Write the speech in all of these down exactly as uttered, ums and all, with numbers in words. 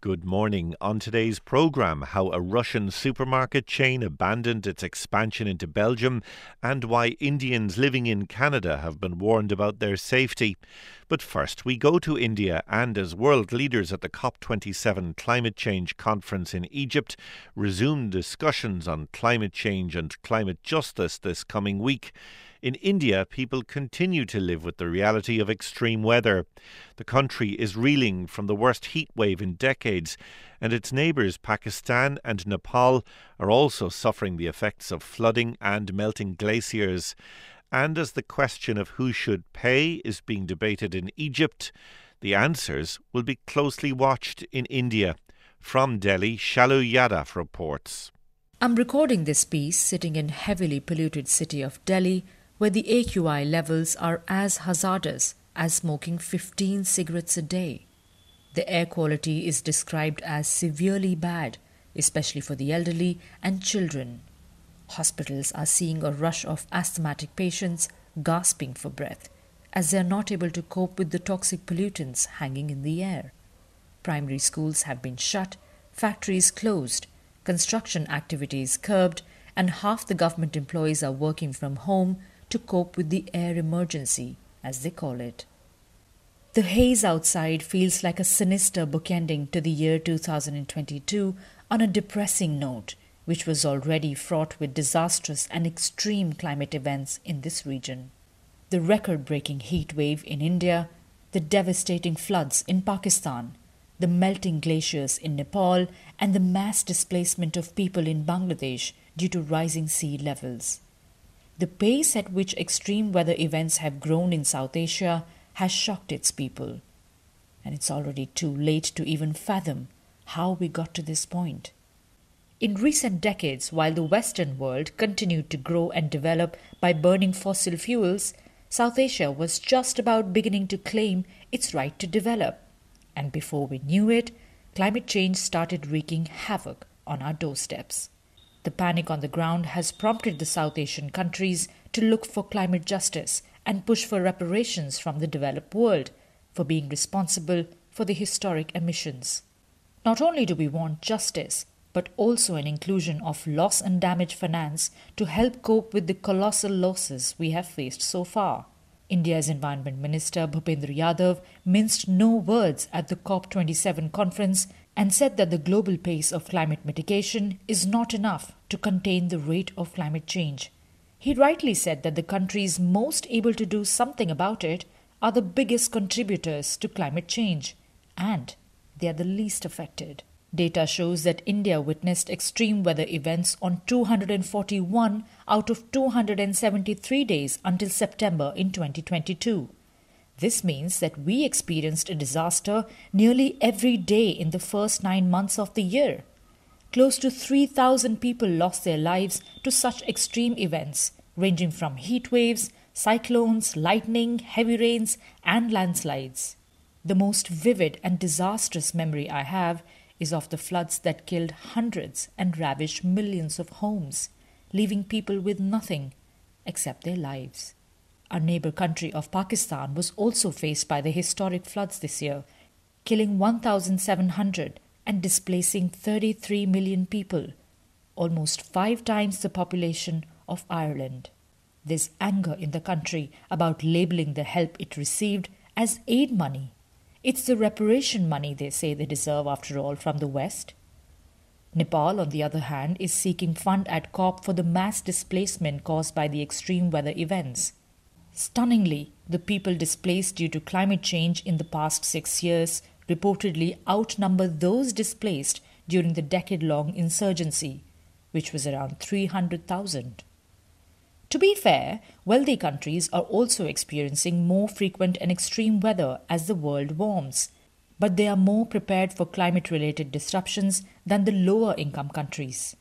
Good morning. On today's programme, how a Russian supermarket chain abandoned its expansion into Belgium and why Indians living in Canada have been warned about their safety. But first, we go to India and, as world leaders at the COP twenty-seven climate change conference in Egypt, resume discussions on climate change and climate justice this coming week. In India, people continue to live with the reality of extreme weather. The country is reeling from the worst heat wave in decades, and its neighbours Pakistan and Nepal are also suffering the effects of flooding and melting glaciers. And as the question of who should pay is being debated in Egypt, the answers will be closely watched in India. From Delhi, Shalu Yadav reports. I'm recording this piece sitting in heavily polluted city of Delhi, where the A Q I levels are as hazardous as smoking fifteen cigarettes a day. The air quality is described as severely bad, especially for the elderly and children. Hospitals are seeing a rush of asthmatic patients gasping for breath, as they are not able to cope with the toxic pollutants hanging in the air. Primary schools have been shut, factories closed, construction activities curbed, and half the government employees are working from home to cope with the air emergency, as they call it. The haze outside feels like a sinister bookending to the year two thousand twenty-two on a depressing note, which was already fraught with disastrous and extreme climate events in this region. The record-breaking heat wave in India, the devastating floods in Pakistan, the melting glaciers in Nepal, and the mass displacement of people in Bangladesh due to rising sea levels. The pace at which extreme weather events have grown in South Asia has shocked its people. And it's already too late to even fathom how we got to this point. In recent decades, while the Western world continued to grow and develop by burning fossil fuels, South Asia was just about beginning to claim its right to develop. And before we knew it, climate change started wreaking havoc on our doorsteps. The panic on the ground has prompted the South Asian countries to look for climate justice and push for reparations from the developed world for being responsible for the historic emissions. Not only do we want justice, but also an inclusion of loss and damage finance to help cope with the colossal losses we have faced so far. India's Environment Minister Bhupendra Yadav minced no words at the COP twenty-seven conference and said that the global pace of climate mitigation is not enough to contain the rate of climate change. He rightly said that the countries most able to do something about it are the biggest contributors to climate change, and they are the least affected. Data shows that India witnessed extreme weather events on two hundred forty-one out of two hundred seventy-three days until September in twenty twenty-two. This means that we experienced a disaster nearly every day in the first nine months of the year. Close to three thousand people lost their lives to such extreme events, ranging from heat waves, cyclones, lightning, heavy rains, and landslides. The most vivid and disastrous memory I have is of the floods that killed hundreds and ravaged millions of homes, leaving people with nothing except their lives. Our neighbour country of Pakistan was also faced by the historic floods this year, killing one thousand seven hundred and displacing thirty-three million people, almost five times the population of Ireland. There's anger in the country about labelling the help it received as aid money. It's the reparation money they say they deserve, after all, from the West. Nepal, on the other hand, is seeking fund at COP for the mass displacement caused by the extreme weather events. Stunningly, the people displaced due to climate change in the past six years reportedly outnumber those displaced during the decade-long insurgency, which was around three hundred thousand. To be fair, wealthy countries are also experiencing more frequent and extreme weather as the world warms, but they are more prepared for climate-related disruptions than the lower-income countries.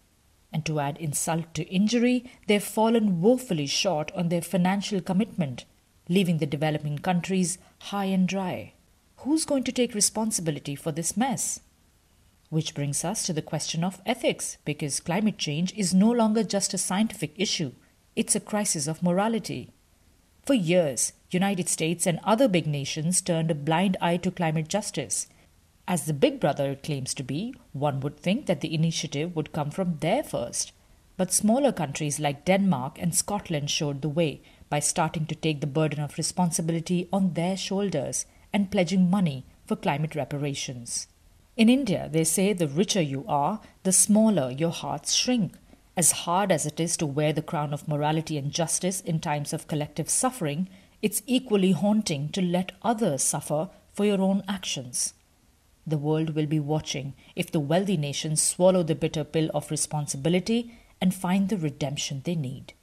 And to add insult to injury, they've fallen woefully short on their financial commitment, leaving the developing countries high and dry. Who's going to take responsibility for this mess? Which brings us to the question of ethics, because climate change is no longer just a scientific issue. It's a crisis of morality. For years, United States and other big nations turned a blind eye to climate justice. As the big brother it claims to be, one would think that the initiative would come from there first. But smaller countries like Denmark and Scotland showed the way by starting to take the burden of responsibility on their shoulders and pledging money for climate reparations. In India, they say the richer you are, the smaller your hearts shrink. As hard as it is to wear the crown of morality and justice in times of collective suffering, it's equally haunting to let others suffer for your own actions. The world will be watching if the wealthy nations swallow the bitter pill of responsibility and find the redemption they need.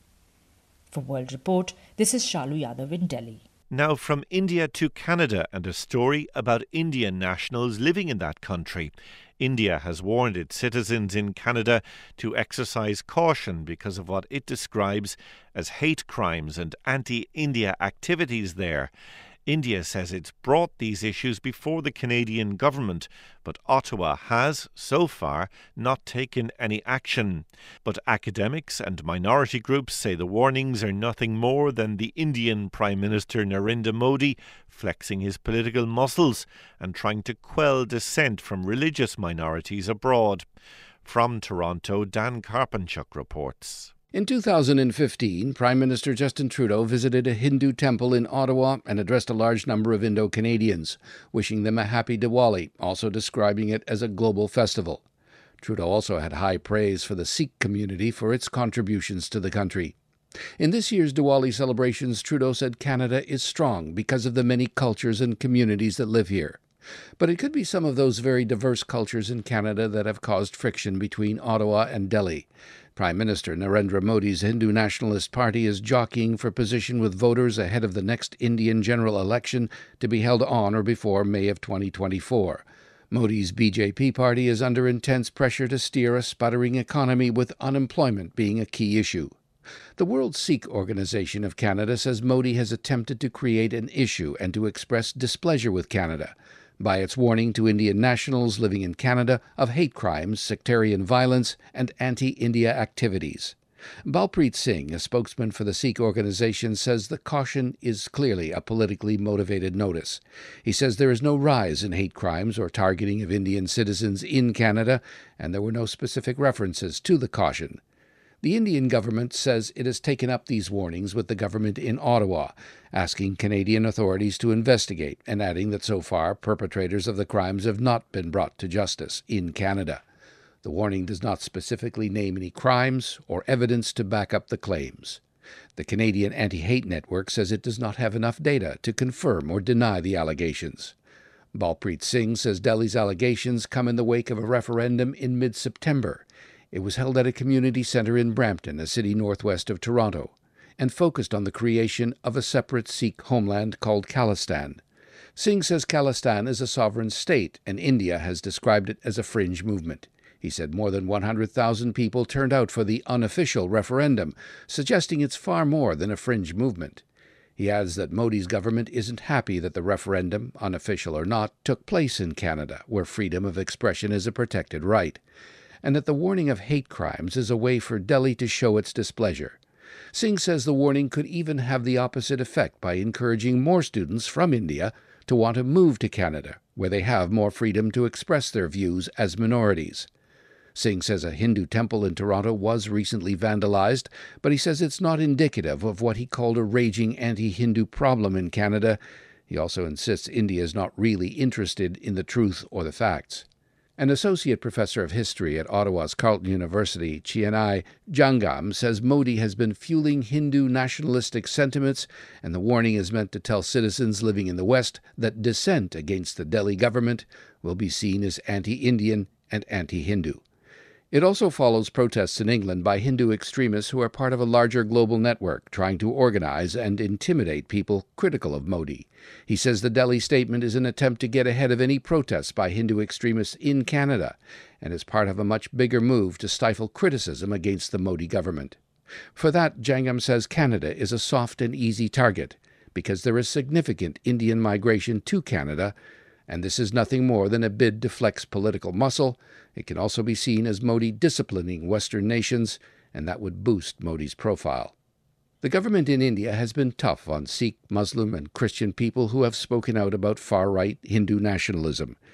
For World Report, this is Shalu Yadav in Delhi. Now from India to Canada and a story about Indian nationals living in that country. India has warned its citizens in Canada to exercise caution because of what it describes as hate crimes and anti-India activities there. India says it's brought these issues before the Canadian government, but Ottawa has, so far, not taken any action. But academics and minority groups say the warnings are nothing more than the Indian Prime Minister Narendra Modi flexing his political muscles and trying to quell dissent from religious minorities abroad. From Toronto, Dan Karpenchuk reports. In two thousand fifteen, Prime Minister Justin Trudeau visited a Hindu temple in Ottawa and addressed a large number of Indo-Canadians, wishing them a happy Diwali, also describing it as a global festival. Trudeau also had high praise for the Sikh community for its contributions to the country. In this year's Diwali celebrations, Trudeau said Canada is strong because of the many cultures and communities that live here. But it could be some of those very diverse cultures in Canada that have caused friction between Ottawa and Delhi. Prime Minister Narendra Modi's Hindu Nationalist Party is jockeying for position with voters ahead of the next Indian general election to be held on or before May of twenty twenty-four. Modi's B J P party is under intense pressure to steer a sputtering economy, with unemployment being a key issue. The World Sikh Organization of Canada says Modi has attempted to create an issue and to express displeasure with Canada by its warning to Indian nationals living in Canada of hate crimes, sectarian violence, and anti-India activities. Balpreet Singh, a spokesman for the Sikh organization, says the caution is clearly a politically motivated notice. He says there is no rise in hate crimes or targeting of Indian citizens in Canada, and there were no specific references to the caution. The Indian government says it has taken up these warnings with the government in Ottawa, asking Canadian authorities to investigate, and adding that so far perpetrators of the crimes have not been brought to justice in Canada. The warning does not specifically name any crimes or evidence to back up the claims. The Canadian Anti-Hate Network says it does not have enough data to confirm or deny the allegations. Balpreet Singh says Delhi's allegations come in the wake of a referendum in mid-September. It was held at a community centre in Brampton, a city northwest of Toronto, and focused on the creation of a separate Sikh homeland called Khalistan. Singh says Khalistan is a sovereign state, and India has described it as a fringe movement. He said more than one hundred thousand people turned out for the unofficial referendum, suggesting it's far more than a fringe movement. He adds that Modi's government isn't happy that the referendum, unofficial or not, took place in Canada, where freedom of expression is a protected right, and that the warning of hate crimes is a way for Delhi to show its displeasure. Singh says the warning could even have the opposite effect by encouraging more students from India to want to move to Canada, where they have more freedom to express their views as minorities. Singh says a Hindu temple in Toronto was recently vandalized, but he says it's not indicative of what he called a raging anti-Hindu problem in Canada. He also insists India is not really interested in the truth or the facts. An associate professor of history at Ottawa's Carleton University, Chianai Jangam, says Modi has been fueling Hindu nationalistic sentiments, and the warning is meant to tell citizens living in the West that dissent against the Delhi government will be seen as anti-Indian and anti-Hindu. It also follows protests in England by Hindu extremists who are part of a larger global network trying to organize and intimidate people critical of Modi. He says the Delhi statement is an attempt to get ahead of any protests by Hindu extremists in Canada and is part of a much bigger move to stifle criticism against the Modi government. For that, Jangam says Canada is a soft and easy target because there is significant Indian migration to Canada, and this is nothing more than a bid to flex political muscle. It can also be seen as Modi disciplining Western nations, and that would boost Modi's profile. The government in India has been tough on Sikh, Muslim, and Christian people who have spoken out about far-right Hindu nationalism.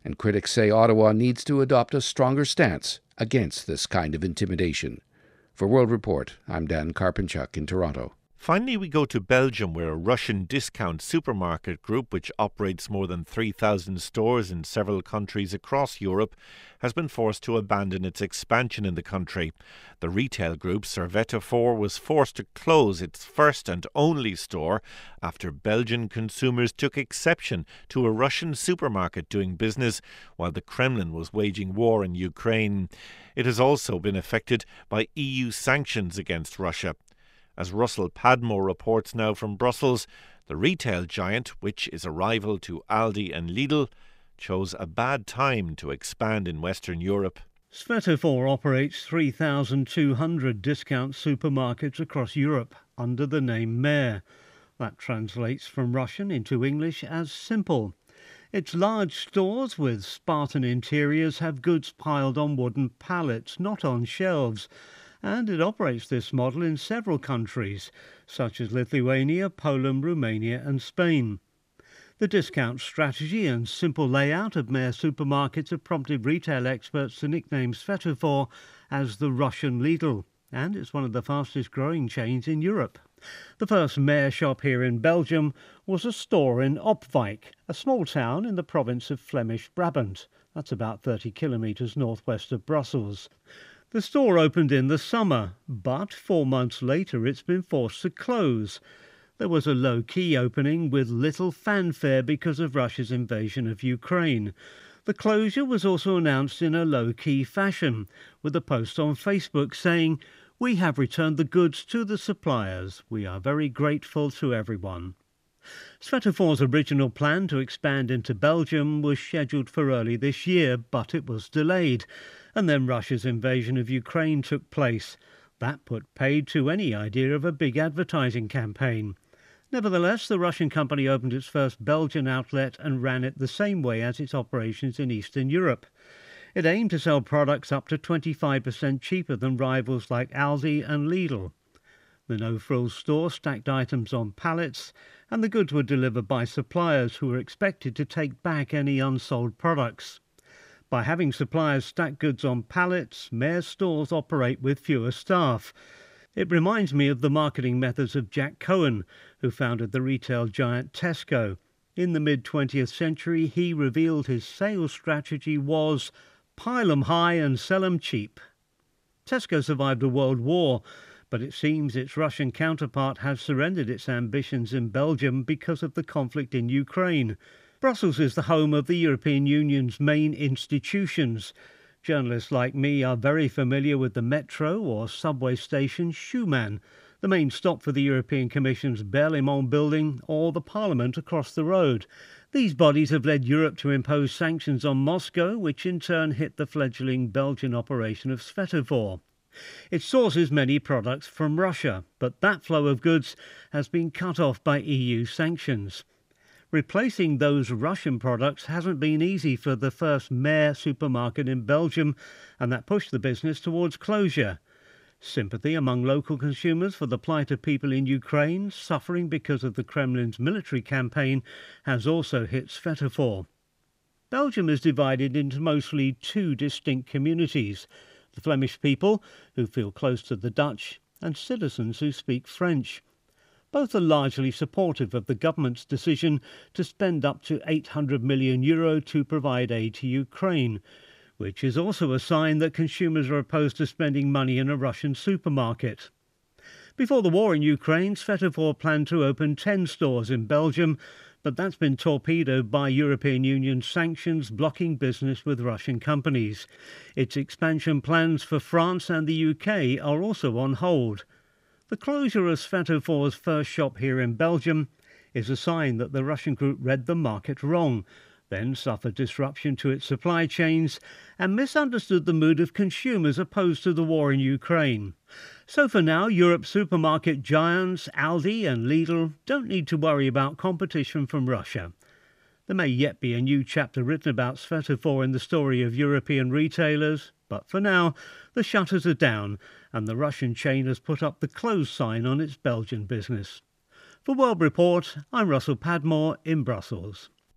and critics say Ottawa needs to adopt a stronger stance against this kind of intimidation. For World Report, I'm Dan Karpinchuk in Toronto. Finally, we go to Belgium, where a Russian discount supermarket group, which operates more than three thousand stores in several countries across Europe, has been forced to abandon its expansion in the country. The retail group Servetofort was forced to close its first and only store after Belgian consumers took exception to a Russian supermarket doing business while the Kremlin was waging war in Ukraine. It has also been affected by E U sanctions against Russia. As Russell Padmore reports now from Brussels, the retail giant, which is a rival to Aldi and Lidl, chose a bad time to expand in Western Europe. Svetofor operates three thousand two hundred discount supermarkets across Europe under the name Mare. That translates from Russian into English as simple. Its large stores with Spartan interiors have goods piled on wooden pallets, not on shelves. And it operates this model in several countries, such as Lithuania, Poland, Romania and Spain. The discount strategy and simple layout of Mare supermarkets have prompted retail experts to nickname Svetofor as the Russian Lidl, and it's one of the fastest growing chains in Europe. The first Mare shop here in Belgium was a store in Opwijk, a small town in the province of Flemish Brabant. That's about thirty kilometres northwest of Brussels. The store opened in the summer, but four months later it's been forced to close. There was a low-key opening with little fanfare because of Russia's invasion of Ukraine. The closure was also announced in a low-key fashion, with a post on Facebook saying, "We have returned the goods to the suppliers. We are very grateful to everyone." Svetofor's original plan to expand into Belgium was scheduled for early this year, but it was delayed. And then Russia's invasion of Ukraine took place. That put paid to any idea of a big advertising campaign. Nevertheless, the Russian company opened its first Belgian outlet and ran it the same way as its operations in Eastern Europe. It aimed to sell products up to twenty-five percent cheaper than rivals like Aldi and Lidl. The no-frills store stacked items on pallets, and the goods were delivered by suppliers who were expected to take back any unsold products. By having suppliers stack goods on pallets, Mare stores operate with fewer staff. It reminds me of the marketing methods of Jack Cohen, who founded the retail giant Tesco. In the mid-twentieth century, he revealed his sales strategy was pile 'em high and sell 'em cheap. Tesco survived a world war, but it seems its Russian counterpart has surrendered its ambitions in Belgium because of the conflict in Ukraine. Brussels is the home of the European Union's main institutions. Journalists like me are very familiar with the metro or subway station Schuman, the main stop for the European Commission's Berlaymont building, or the Parliament across the road. These bodies have led Europe to impose sanctions on Moscow, which in turn hit the fledgling Belgian operation of Svetofor. It sources many products from Russia, but that flow of goods has been cut off by E U sanctions. Replacing those Russian products hasn't been easy for the first Mare supermarket in Belgium, and that pushed the business towards closure. Sympathy among local consumers for the plight of people in Ukraine suffering because of the Kremlin's military campaign has also hit Svetofor. Belgium is divided into mostly two distinct communities: the Flemish people, who feel close to the Dutch, and citizens who speak French. Both are largely supportive of the government's decision to spend up to eight hundred million euro to provide aid to Ukraine, which is also a sign that consumers are opposed to spending money in a Russian supermarket. Before the war in Ukraine, Svetofor planned to open ten stores in Belgium, but that's been torpedoed by European Union sanctions blocking business with Russian companies. Its expansion plans for France and the U K are also on hold. The closure of Svetofor's first shop here in Belgium is a sign that the Russian group read the market wrong, then suffered disruption to its supply chains and misunderstood the mood of consumers opposed to the war in Ukraine. So for now, Europe's supermarket giants Aldi and Lidl don't need to worry about competition from Russia. There may yet be a new chapter written about Svetofor in the story of European retailers, but for now, the shutters are down and the Russian chain has put up the close sign on its Belgian business. For World Report, I'm Russell Padmore in Brussels.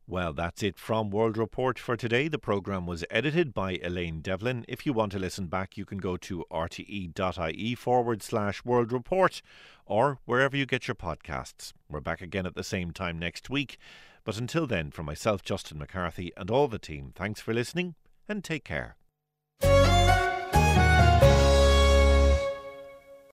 Well, that's it from World Report for today. The programme was edited by Elaine Devlin. If you want to listen back, you can go to rte.ie forward slash World Report or wherever you get your podcasts. We're back again at the same time next week. But until then, from myself, Justin McCarthy, and all the team, thanks for listening and take care.